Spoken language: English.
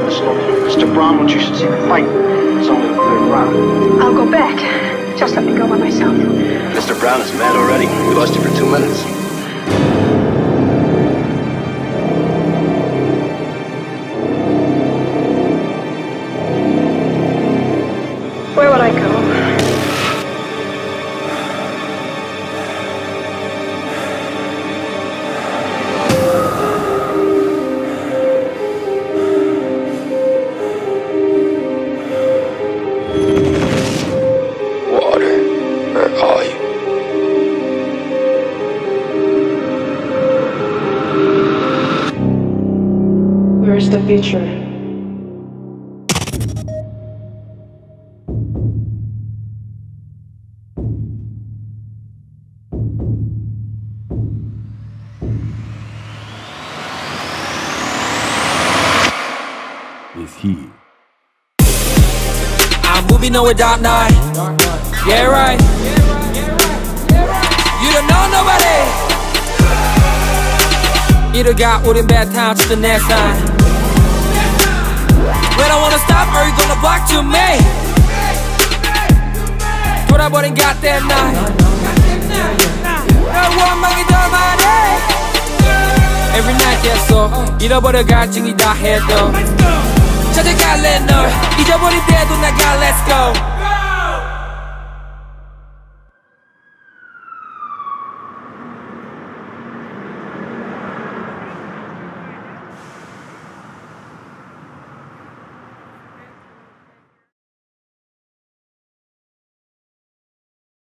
Listen, Mr. Braun wants you should see the fight. It's only the third round. I'll go back. Just let me go by myself. Mr. Brown is mad already. We lost you for 2 minutes. Where would I go? Water, where are you? Where's the future? Is he? I'm moving on with Dark Knight. Yeah, right. You don't know nobody. 이러가 우린 bad time to the next time. When I wanna stop, are you gonna block to me? 돌아버린 goddamn night. 너 원망이 더 많아. Every night 계속 잃어버려 갈증이 다 해도 찾아갈래 널 잊어버릴 때도 나가 let's go.